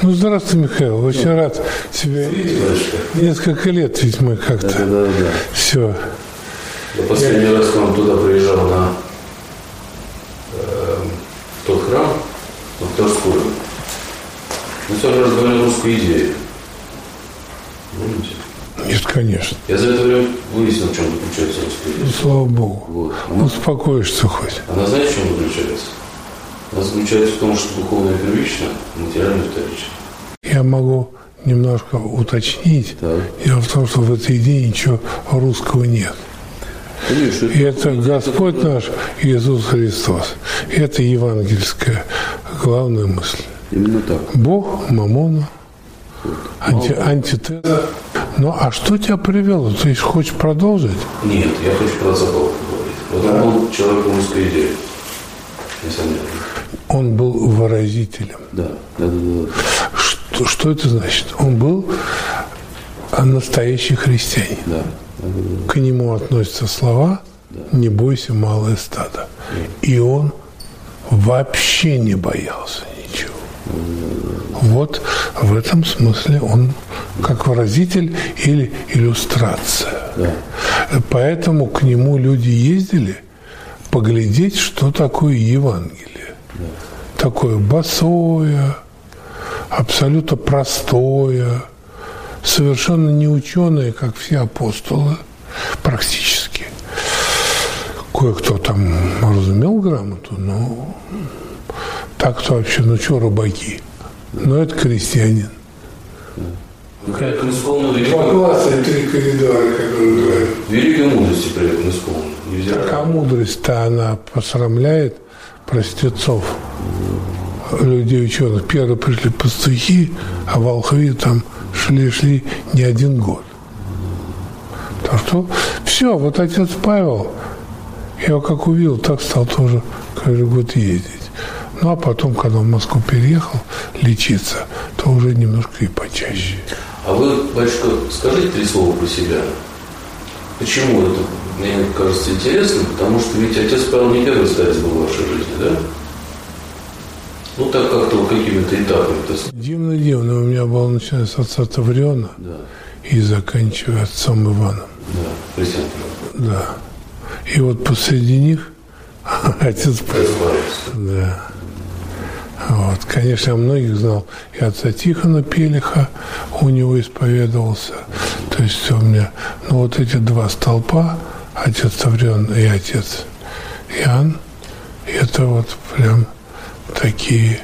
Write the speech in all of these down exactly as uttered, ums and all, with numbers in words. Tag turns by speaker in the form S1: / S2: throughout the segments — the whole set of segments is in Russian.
S1: Ну, здравствуй, Михаил. Очень ну, рад тебя. Несколько лет ведь мы как-то.
S2: Да, да, да.
S1: Все.
S2: Я последний Я... раз к вам туда приезжал на э, тот храм, на Вторскую. Мы с вами разговаривали о русской идее. Помните?
S1: Нет, конечно.
S2: Я за это время выяснил, в чем заключается русская идея.
S1: Ну, слава Богу.
S2: Вот. Она...
S1: Успокоишься хоть.
S2: Она знаете, в чем заключается? Она заключается в том, что духовное первично, материальное вторично.
S1: Я могу немножко уточнить.
S2: Так.
S1: Дело в том, что в этой идее ничего русского нет.
S2: Конечно,
S1: и это, это Господь это... наш Иисус Христос. И это евангельская главная мысль.
S2: Именно так.
S1: Бог, мамона, вот. анти, антитеза. Ну, а что тебя привело? Ты хочешь продолжить?
S2: Нет, я хочу про Цапова поговорить. Вот он был человеком русской идеи. Несомненно.
S1: Он был выразителем.
S2: Да, да, да, да.
S1: Что, что это значит? Он был настоящий христианин.
S2: Да, да, да, да.
S1: К нему относятся слова да. «Не бойся, малое стадо». Да. И он вообще не боялся ничего. Да, да, да. Вот в этом смысле он как выразитель или иллюстрация.
S2: Да.
S1: Поэтому к нему люди ездили поглядеть, что такое Евангелие. Да. Такое босое, абсолютно простое, совершенно не ученое, как все апостолы, практически. Кое-кто там разумел грамоту, но так-то вообще, ну что, рыбаки? Но это крестьянин.
S2: Как исполнил
S1: Два класса и три коридора, как он говорит.
S2: Великой мудрости при этом исполнил.
S1: Так, а мудрость-то она посрамляет простецов, людей ученых. Первые пришли пастухи, а волхви там шли-шли не один год. Так что все, вот отец Павел, я его как увидел, так стал тоже каждый год ездить. Ну, а потом, когда в Москву переехал лечиться, то уже немножко и почаще.
S2: А вы, батюшка, скажите три слова про себя. Почему это, мне кажется, интересно? Потому что ведь отец Павел не первый старец был в вашей жизни, да? Ну, так как-то какими-то этапами.
S1: Дивно-дивно. У меня было начиная с отца Тавриона
S2: да.
S1: и заканчивая отцом Иваном.
S2: Да, христиан.
S1: Да. И вот посреди них отец Павел. Да. Вот. Конечно, я многих знал. И отца Тихона Пелиха у него исповедовался. То есть у меня, ну вот эти два столпа, отец Таврион и отец Иоанн, это вот прям такие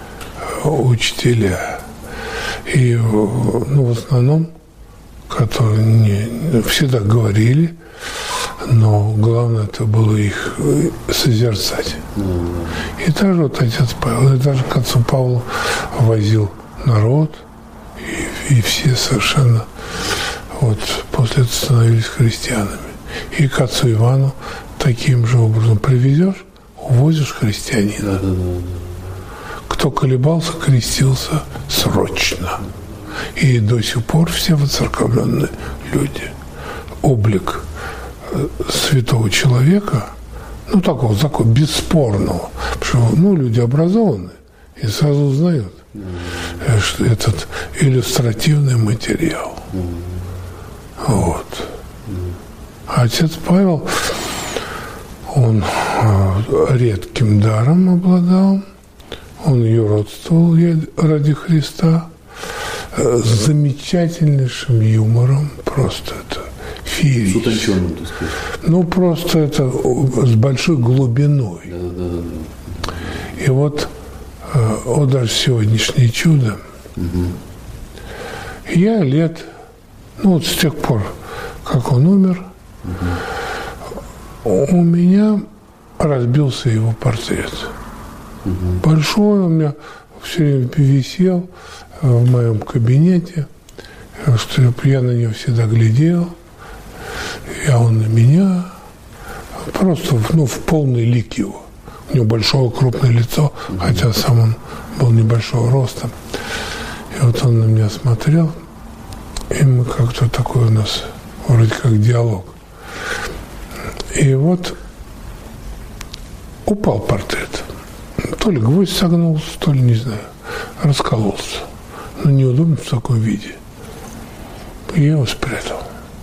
S1: учителя. И, ну, в основном, которые не, всегда говорили, но главное это было их созерцать. Mm-hmm. И даже вот отец Павел, и даже к отцу Павлу возил народ, и, и все совершенно вот после этого становились христианами. И к отцу Ивану таким же образом привезешь, увозишь христианина. Mm-hmm. Кто колебался, крестился срочно. И до сих пор все воцерковленные люди. Облик святого человека, ну, такого, такого бесспорного, потому что, ну, люди образованные и сразу узнают, mm-hmm. что этот иллюстративный материал. Mm-hmm. Вот. Mm-hmm. А отец Павел, он редким даром обладал, он юродствовал ради Христа, с замечательнейшим юмором, просто это феерично.
S2: С утонченным, так сказать.
S1: Ну, просто это с большой глубиной.
S2: Да, да, да, да.
S1: И вот, вот даже сегодняшнее чудо. Угу. Я лет, ну вот с тех пор, как он умер, угу. у меня разбился его портрет. Угу. Большой, у меня все время висел в моем кабинете, что я на него всегда глядел, и он на меня, просто ну, в полный лик его. У него большое крупное лицо, mm-hmm. хотя сам он был небольшого роста. И вот он на меня смотрел, и мы как-то такой у нас вроде как диалог. И вот упал портрет. То ли гвоздь согнулся, то ли, не знаю, раскололся. ну, неудобно в таком виде. И я его спрятал.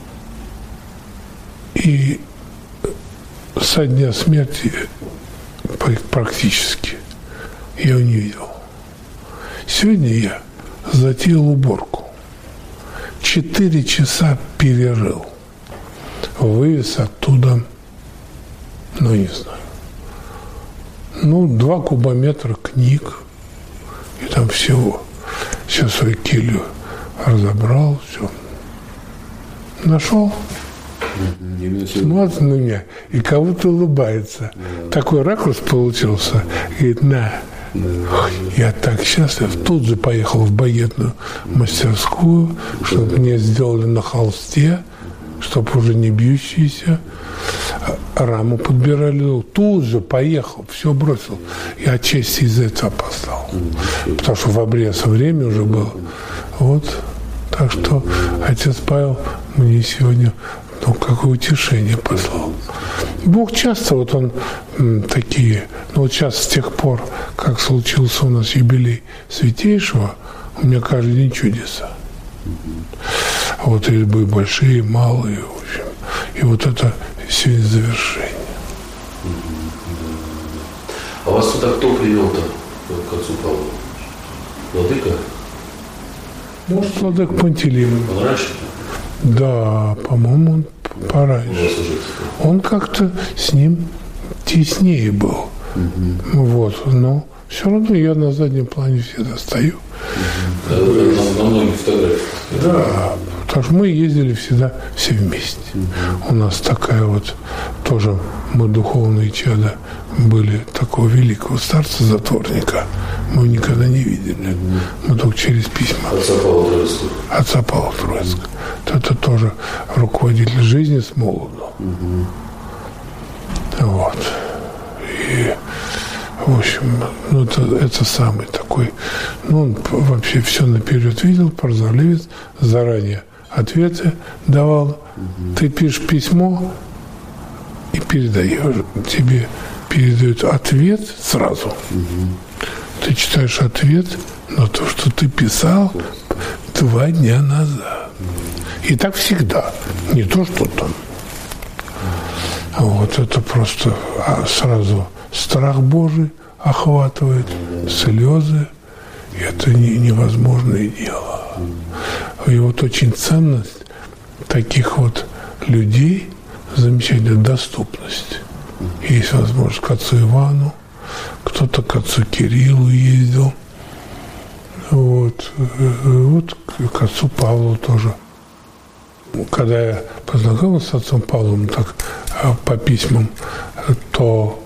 S1: И со дня смерти практически я его не видел. Сегодня я затеял уборку. Четыре часа перерыл. Вывез оттуда, ну, не знаю, ну, два кубометра книг и там всего. Сейчас свою келью разобрал, все. Нашел. Смотрит на меня и кого-то улыбается. Да. Такой ракурс получился. Говорит, на. Да. Я так счастлив. Тут же поехал в багетную мастерскую, чтобы мне сделали на холсте, чтобы уже не бьющиеся. Раму подбирали. Тут же поехал, все бросил. Я отчасти из-за этого опоздал. Потому что в обрез время уже было. Вот. Так что отец Павел мне сегодня, ну, какое утешение послал. Бог часто, вот он м, такие, ну, вот сейчас с тех пор, как случился у нас юбилей Святейшего, у меня каждый день чудеса. Вот и большие, и малые, в общем. И вот это сегодня завершение.
S2: А вас сюда кто привел-то к отцу Павлу? Владыка?
S1: Может, Владыка Пантелеимон.
S2: Он раньше?
S1: Да, по-моему, он пораньше. Он как-то с ним теснее был. Угу. Вот, но все равно я на заднем плане всегда стою.
S2: Угу. На, на многих фотографиях.
S1: Да, потому что мы ездили всегда все вместе. Угу. У нас такая вот, тоже мы духовные чада были такого великого старца-затворника. Мы никогда не видели. Угу. Мы только через письма.
S2: Отца Павла Троицкого.
S1: Отца Павла Троицкого. Mm-hmm. Это тоже руководитель жизни с молоду. Mm-hmm. Вот. И, в общем, ну, это, это самый такой, ну, он вообще все наперед видел, прозорливец, заранее ответы давал. Mm-hmm. Ты пишешь письмо и передаешь, тебе передают ответ сразу. Mm-hmm. Ты читаешь ответ на то, что ты писал два дня назад. И так всегда. Не то, что там. Вот это просто сразу страх Божий охватывает, слезы. И это не, невозможное дело. И вот очень ценность таких вот людей, замечательная доступность. Есть возможность к отцу Ивану, кто-то к отцу Кириллу ездил. Вот. Вот к отцу Павлу тоже. Когда я познакомился с отцом Павлом так по письмам, то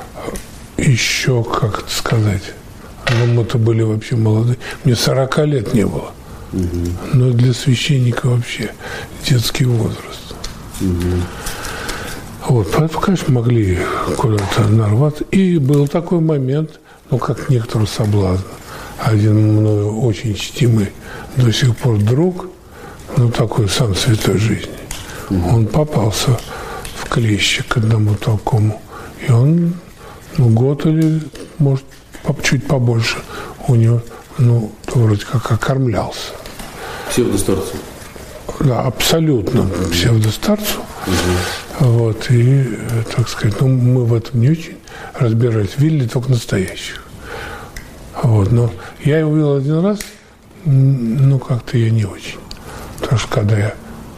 S1: еще, как это сказать, ну, мы-то были вообще молодые. Мне сорока лет не было. Угу. Но для священника вообще детский возраст. Угу. Вот, поэтому, конечно, могли куда-то нарваться. И был такой момент, ну, как некоторый соблазн. Один мною очень чтимый до сих пор друг, ну, такой сам святой жизни, mm-hmm. он попался в клещи к одному такому. И он, ну, год или, может, чуть побольше у него, ну, вроде как окормлялся.
S2: Псевдостарцу?
S1: Да, абсолютно mm-hmm. псевдостарцу. Mm-hmm. Вот, и, так сказать, ну, мы в этом не очень разбирались, видели только настоящих. Вот, но я его увидел один раз, ну, как-то я не очень. Потому что когда я,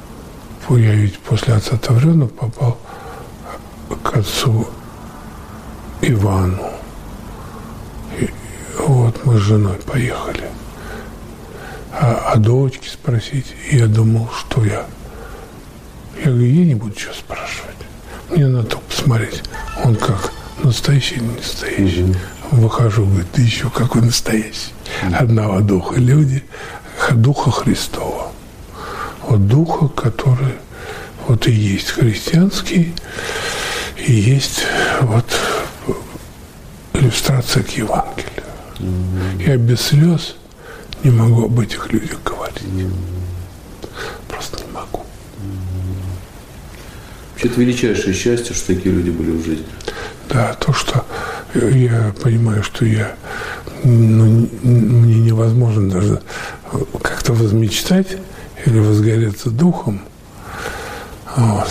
S1: я ведь после отца Таврёна попал к отцу Ивану. И, вот, мы с женой поехали. А, а дочки спросить, и я думал, что я. Я говорю, я не буду что спрашивать. Мне надо только посмотреть. Он как настоящий или не настоящий. Mm-hmm. Выхожу, говорит, ты еще какой настоящий. Mm-hmm. Одного духа люди, духа Христова. Вот духа, который вот и есть христианский, и есть вот иллюстрация к Евангелию. Mm-hmm. Я без слез не могу об этих людях говорить. Mm-hmm. Просто не могу.
S2: Mm-hmm. Вообще, это величайшее счастье, что такие люди были в жизни.
S1: Да, то, что я понимаю, что я, ну, мне невозможно даже как-то возмечтать или возгореться духом. Вот.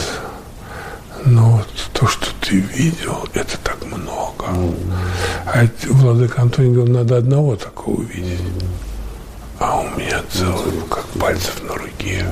S1: Но вот то, что ты видел, это так много. А владыка Антоний говорил, надо одного такого увидеть. А у меня целый, как пальцев на руке.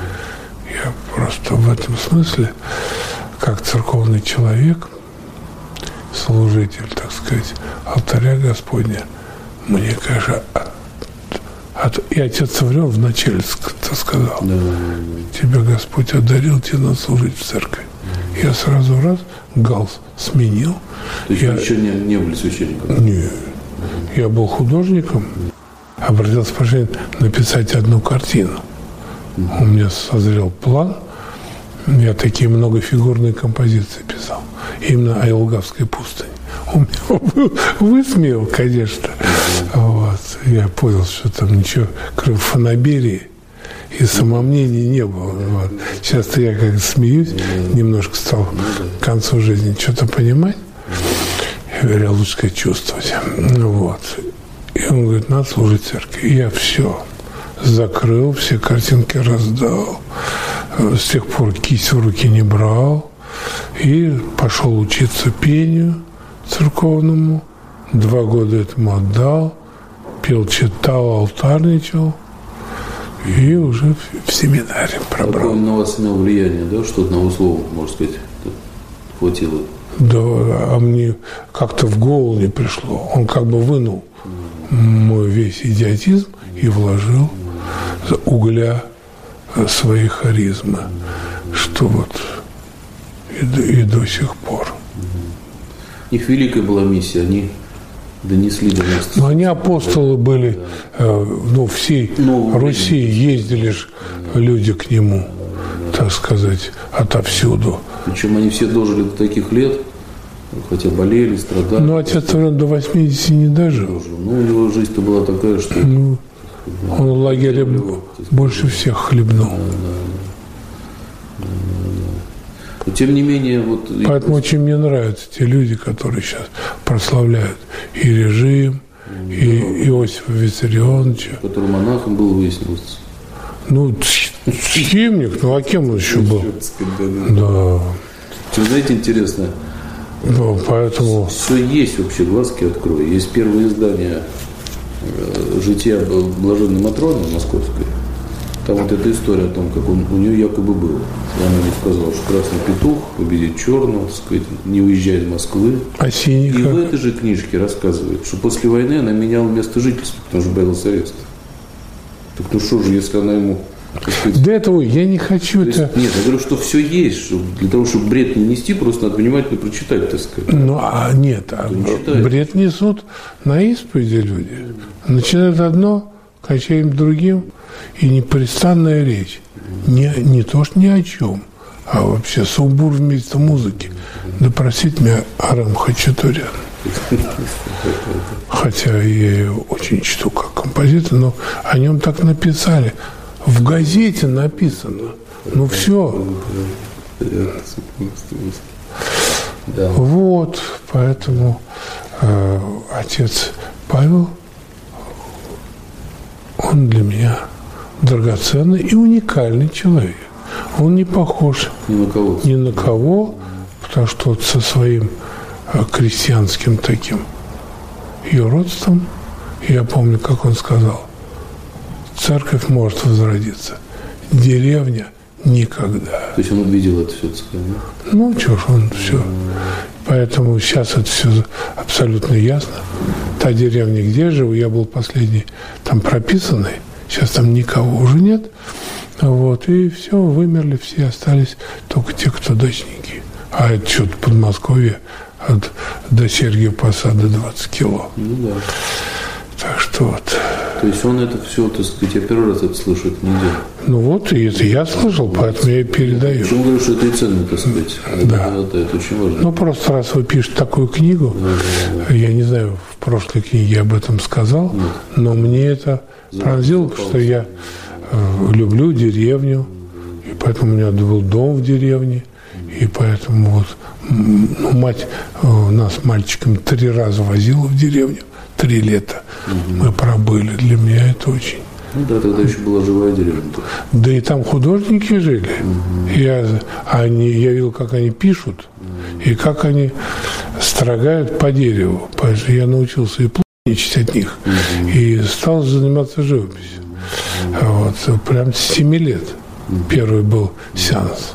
S1: Я просто в этом смысле, как церковный человек, служитель, так сказать, алтаря Господня, мне кажется, от, от, и отец Саврён вначале сказал, да, тебя Господь одарил, тебе надо служить в церкви. Я сразу раз галс сменил.
S2: То есть
S1: я,
S2: вы еще не, не были священником?
S1: Нет. Я был художником, обратился пожалуйста написать одну картину. У меня созрел план. Я такие многофигурные композиции писал. Именно о Елгавской пустыне. Он меня высмеял, конечно. Вот. Я понял, что там ничего, кроме фанаберии и самомнения не было. Вот. Сейчас-то я как смеюсь, немножко стал к концу жизни что-то понимать. Я говорю, лучше сказать, чувствовать. Вот. И он говорит, надо служить церкви. И я все закрыл, все картинки раздал. С тех пор кисть в руки не брал. И пошел учиться пению церковному. Два года этому отдал. Пел, читал, алтарничал. И уже в семинаре пробрал.
S2: Какое на вас имел влияние, да? Что одного слова, можно сказать, хватило?
S1: Да, а мне как-то в голову не пришло. Он как бы вынул мой весь идиотизм и вложил угля своей харизмы, что вот и до, и до сих пор.
S2: Их великая была миссия, они донесли до нас.
S1: Но они апостолы были, да. э, ну, всей Нового Руси времени. Ездили же да. люди к нему, да. так сказать, отовсюду.
S2: Причем они все дожили до таких лет, хотя болели, страдали.
S1: Ну, отец до восьмидесяти не дожил.
S2: Ну, у него жизнь-то была такая, что... Ну,
S1: он в лагере больше всех хлебнул. Да, да,
S2: да. Но, тем не менее, вот...
S1: Поэтому и... очень мне нравятся те люди, которые сейчас прославляют и режим, да, и Иосифа Виссарионовича.
S2: Который монахом был, выяснилось.
S1: Ну, схимник, ну а кем он еще был? Да.
S2: Что, знаете, интересно?
S1: Да, поэтому...
S2: Все есть вообще, глазки открой. Есть первое издание «Жития блаженной Матроны» московской. Там вот эта история о том, как он, у нее якобы был. И она ему сказала, что красный петух победит черного, сказать, не уезжая из Москвы.
S1: А синий
S2: И
S1: как?
S2: в этой же книжке рассказывает, что после войны она меняла место жительства, потому что боялась ареста. Так ну что же, если она ему... Сказать,
S1: до этого я не хочу это...
S2: Есть, нет, я говорю, что все есть. Что для того, чтобы бред не нести, просто надо внимательно прочитать, так сказать.
S1: Ну, а нет, а не бред несут на исповеди люди. Начинают одно, кончаем другим, и непрестанная речь. Не, не то, что ни о чем, а вообще сумбур вместо музыки. Да простите меня, Арам Хачатурян. Хотя я ее очень чту как композитор, но о нем так написали. В газете написано. Ну все.
S2: Да.
S1: Вот, поэтому э, отец Павел, он для меня драгоценный и уникальный человек. Он не похож
S2: ни на кого,
S1: ни на кого, потому что вот со своим э, крестьянским таким юродством, я помню, как он сказал, церковь может возродиться, деревня никогда.
S2: То есть он увидел это все, так сказать, да?
S1: Ну, что ж, он все. Поэтому сейчас это все абсолютно ясно. Та деревня, где я живу, я был последний там прописанный, сейчас там никого уже нет. Вот, и все, вымерли все, остались только те, кто дачники. А это что-то Подмосковье, от, до Сергиева Посада двадцать кило.
S2: Ну да.
S1: Так что вот.
S2: То есть он это все, так сказать, я первый раз это слышу, это не дело.
S1: Ну вот, и это я слышал, поэтому я и передаю.
S2: Почему говорю, что это и ценно, так сказать?
S1: Да.
S2: Это, это очень важно.
S1: Ну, просто раз вы пишете такую книгу, да, да, да. Я не знаю, в прошлой книге я об этом сказал, нет. Но мне это пронзило, что я э, люблю деревню, и поэтому у меня был дом в деревне, и поэтому вот ну, мать э, нас мальчиками три раза возила в деревню. Три лета угу. мы пробыли. Для меня это очень
S2: Ну да, тогда еще была живая деревня.
S1: Да и там художники жили. Угу. Я, они, я видел, как они пишут, угу. и как они строгают по дереву. Поэтому я научился и плотничать от них, угу. и стал заниматься живописью. Угу. Вот, прям с семи лет. Угу. Первый был сеанс.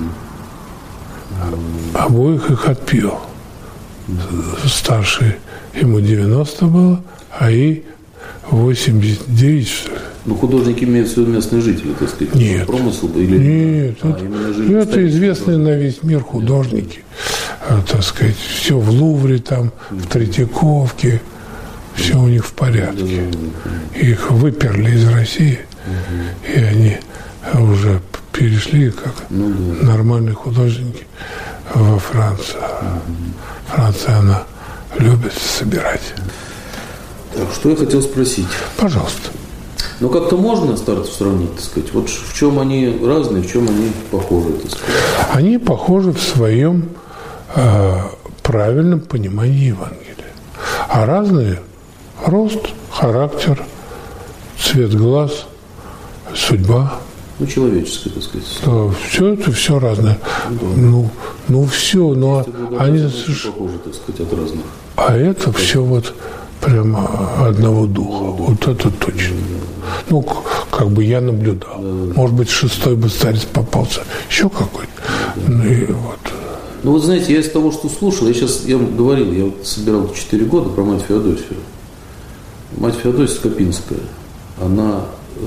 S1: Угу. Обоих их отпел. Угу. Старший, ему девяносто было, а ей восемьдесят девять, что ли.
S2: Ну, художники имеют в виду местные жители, так сказать.
S1: Нет.
S2: Промысл или...
S1: Нет.
S2: А,
S1: это, это известные на весь мир художники. А, так сказать, все в Лувре, там, в Третьяковке. Все у них в порядке. Их выперли из России. И они уже перешли как ну, да. нормальные художники во Францию. Франция, она любит собирать.
S2: Так, что я хотел спросить?
S1: Пожалуйста.
S2: Ну, как-то можно старцев сравнить, так сказать? Вот в чем они разные, в чем они похожи, так сказать?
S1: Они похожи в своем э, правильном понимании Евангелия. А разные – рост, характер, цвет глаз, судьба.
S2: Ну, человеческое, так сказать.
S1: Да, все это все разное. Ну, да. ну, ну все, но они
S2: похожи, так сказать, от разных.
S1: А это так. Все вот прямо одного духа. Вот это точно. Ну, как бы я наблюдал. Может быть, шестой бы старец попался. Еще какой-то. Ну, и вот.
S2: Ну, вот знаете, я из того, что слушал, я сейчас, я вам говорил, я вот собирал четыре года про мать Феодосию. Мать Феодосия Скопинская, она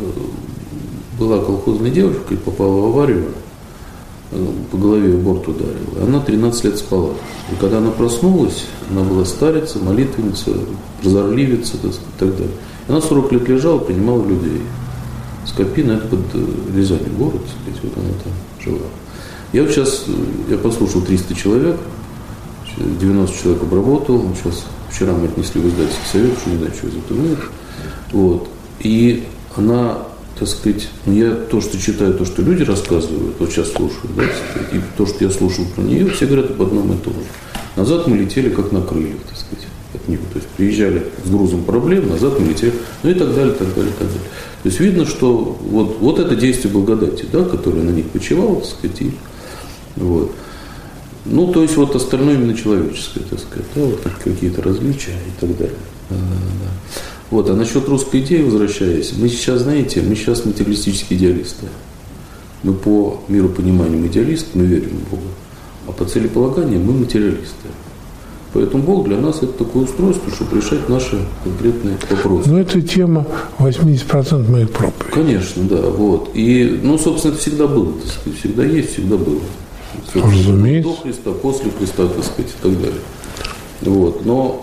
S2: была колхозной девушкой, попала в аварию, по голове в борт ударила. Она тринадцать лет спала. И когда она проснулась, она была старица, молитвенница, прозорливица и так далее. Она сорок лет лежала, принимала людей. Скопин – это под Рязанью город, так сказать, вот она там жила. Я вот сейчас, я послушал триста человек, девяносто человек обработал, сейчас вчера мы отнесли в издательский совет, что не знаю, что из этого нет. Вот. И она, так сказать, ну я то, что читаю, то, что люди рассказывают, вот сейчас слушаю, да, и то, что я слушал про нее, все говорят об одном и том же. Назад мы летели как на крыльях, так сказать, от него. То есть приезжали с грузом проблем, назад мы летели, ну и так далее, так далее, так далее. То есть видно, что вот, вот это действие благодати, да, которое на них почивало, так сказать, и вот. Ну, то есть вот остальное именно человеческое, так сказать, да, вот какие-то различия и так далее. Да, да, да. Вот, а насчет русской идеи, возвращаясь, мы сейчас, знаете, мы сейчас материалистические идеалисты. Мы по миропониманию идеалисты, мы верим в Бога, а по целеполаганию мы материалисты. Поэтому Бог для нас это такое устройство, чтобы решать наши конкретные вопросы.
S1: Ну, это тема восемьдесят процентов моих проповедей.
S2: Конечно, да, вот. И, ну, собственно, это всегда было, так сказать, всегда есть, всегда было.
S1: Разумеется.
S2: До Христа, после Христа, так сказать, и так далее. Вот. Но,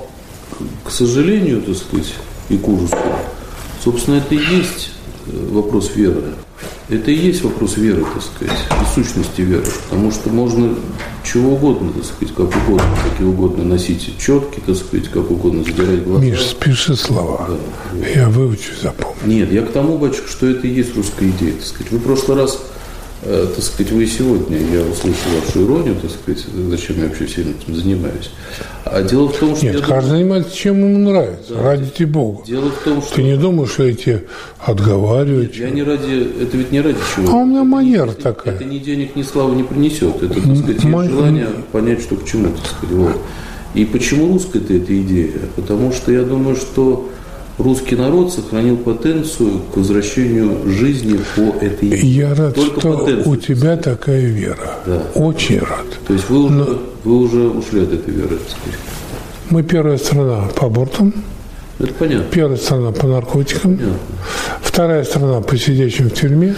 S2: к сожалению, так сказать, и к ужасу, собственно, это и есть вопрос веры. Это и есть вопрос веры, так сказать, и сущности веры. Потому что можно чего угодно, так сказать, как угодно, как и угодно носить четки, так сказать, как угодно задирать глаза.
S1: Миш, спиши слова. Да, я выучу, запомню.
S2: Нет, я к тому, батюшка, что это и есть русская идея, так сказать. Вы в прошлый раз, э, так сказать, вы и сегодня, я услышал вашу иронию, так сказать, зачем я вообще всем этим занимаюсь. А дело в том, что...
S1: Нет, каждый думаю, занимается, чем ему нравится, да, ради Бога.
S2: Дело в том, что...
S1: Ты не думаешь, что эти отговаривают?
S2: Нет, я не ради... Это ведь не ради чего.
S1: А у меня
S2: это
S1: манера
S2: не,
S1: такая.
S2: Это ни денег, ни славы не принесет. Это, так сказать, М- желание понять, что к чему, так сказать. Вот. И почему русская-то эта идея? Потому что я думаю, что русский народ сохранил потенцию к возвращению жизни по этой идее.
S1: Я рад, Только что потенцию, у тебя такая вера. Да. Очень рад.
S2: То есть вы уже, Но... вы уже ушли от этой веры, так сказать.
S1: Мы первая страна по абортам.
S2: Это понятно.
S1: Первая страна по наркотикам.
S2: Понятно.
S1: Вторая страна по сидящим в тюрьме.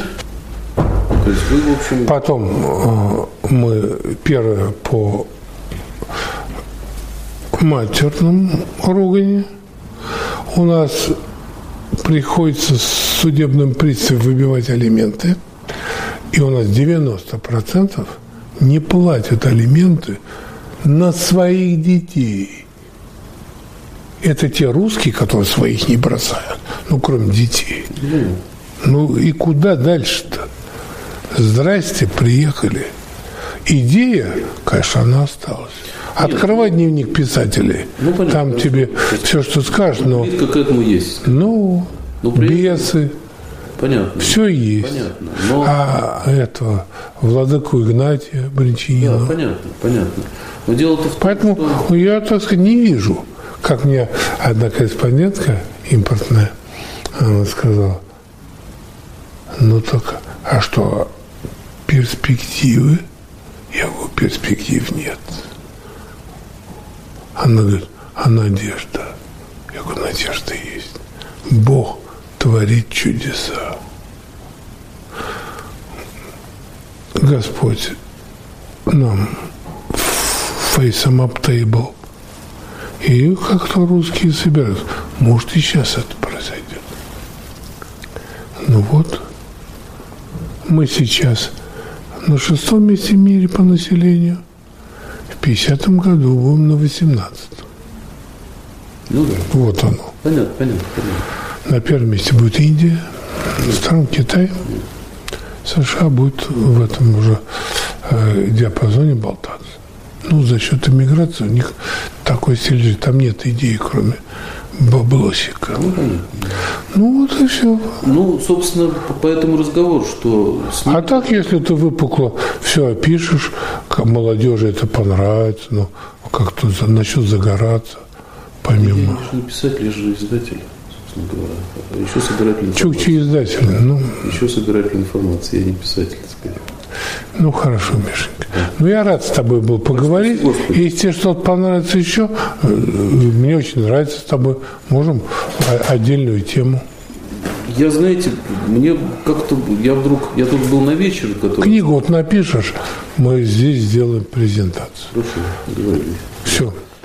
S2: То есть вы, в общем...
S1: Потом э, мы первая по матерному ругани. У нас приходится с судебным приставом выбивать алименты. И у нас девяносто процентов не платят алименты на своих детей. Это те русские, которые своих не бросают, ну, кроме детей. Mm. Ну, и куда дальше-то? Здрасте, приехали. Идея, конечно, она осталась. Открывай дневник писателей. Ну, понятно, там тебе все, что скажешь, но...
S2: Как к этому есть.
S1: Ну, ну бесы,
S2: понятно.
S1: Все есть.
S2: Понятно. Но...
S1: А этого владыку Игнатия Брянчанина.
S2: Да, понятно, понятно. Но дело-то в том,
S1: Поэтому
S2: что...
S1: я, так сказать, не вижу, как мне одна корреспондентка импортная, она сказала, ну так, а что, перспективы? Я говорю, перспектив нет. Она говорит, а надежда? Я говорю, надежда есть. Бог творит чудеса. Господь нам фейсом аптейбл. И как-то русские собираются. Может, и сейчас это произойдет. Ну вот, мы сейчас на шестом месте в мире по населению. В пятидесятом году будем на восемнадцатом.
S2: Ну да.
S1: Вот оно.
S2: Понятно, понятно, понятно.
S1: На первом месте будет Индия, на втором Китай. США будет в этом уже э, диапазоне болтаться. Ну, за счет иммиграции у них такой стиль жизни. Там нет идеи, кроме баблосика.
S2: Ну, понятно.
S1: Ну, вот и все.
S2: Ну, собственно, по, по этому разговору, что...
S1: А так, если ты выпукло все опишешь, как молодежи это понравится, ну, как-то начнет загораться, помимо...
S2: Я не писатель, я же издатель, собственно говоря. А еще собиратель информации.
S1: Чукчи издатель, ну...
S2: Еще собиратель информации, я не писатель, скорее.
S1: Ну, хорошо, Мишенька. Да. Ну, я рад с тобой был поговорить. Господи. Если тебе что-то понравится еще, мне очень нравится с тобой. Можем отдельную тему.
S2: Я, знаете, мне как-то... Я вдруг... Я тут был на вечере, который...
S1: Книгу вот напишешь, мы здесь сделаем презентацию.
S2: Хорошо, договорились.
S1: Все.